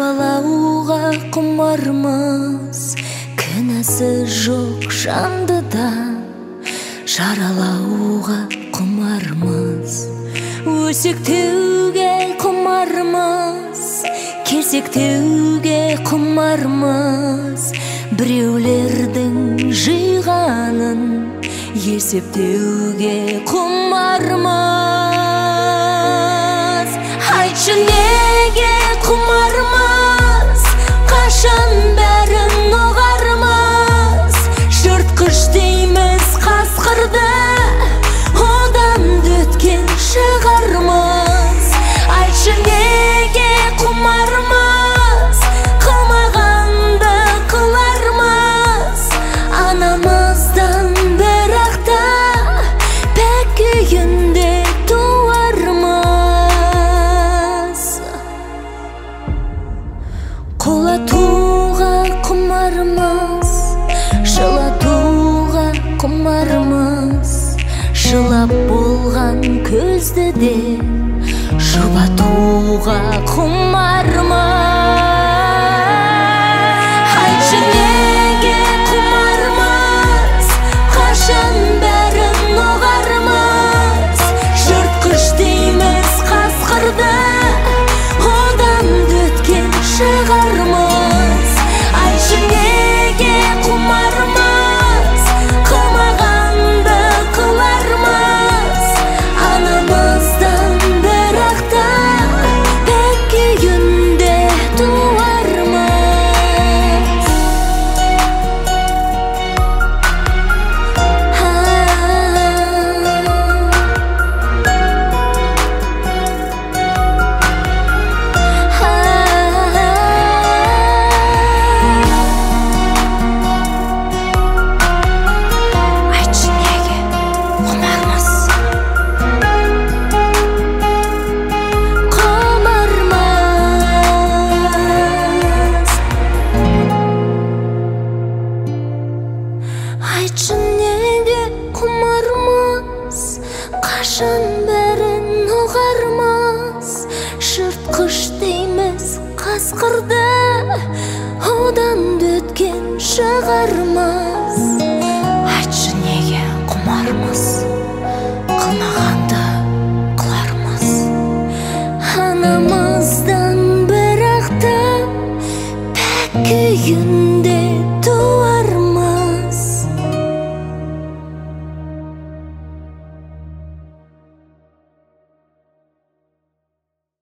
жаралауға құмармыз, кінәсі жоқ жанды да жаралауға құмармыз. Өсектеуге құмармыз, кесектеуге құмармыз, біреулердің жиғанын есептеуге құмармыз. Айтшы неге құмармыз, қашан бәрін ұғармыз, жыртқыш дейміз қасқырды, одан өткен шығармыз. Айтшы неге құмармыз, қылмағанды қылармыз, анамыздан бірақта пәк күйінде туармыз. Құлатуға құмармыз, жылатуға құмармыз, жылап болған көзді де жұбатуға құмармыз. Айтшы неге құмармыз, қашан бәрін ұғармыз, жыртқыш дейміз қасқырды, одан өткен шығармыз. Айтшы неге құмармыз, қылмағанды қылармыз, анамыздан бірақта пәк күйінде туармыз. Айтшы неге құмармыз, құмармыз. Айтшы неге құмармыз, қашан бәрін ұғармыз, жыртқыш дейміз қасқырды, одан өткен шығармыз. Айтшы неге құмармыз.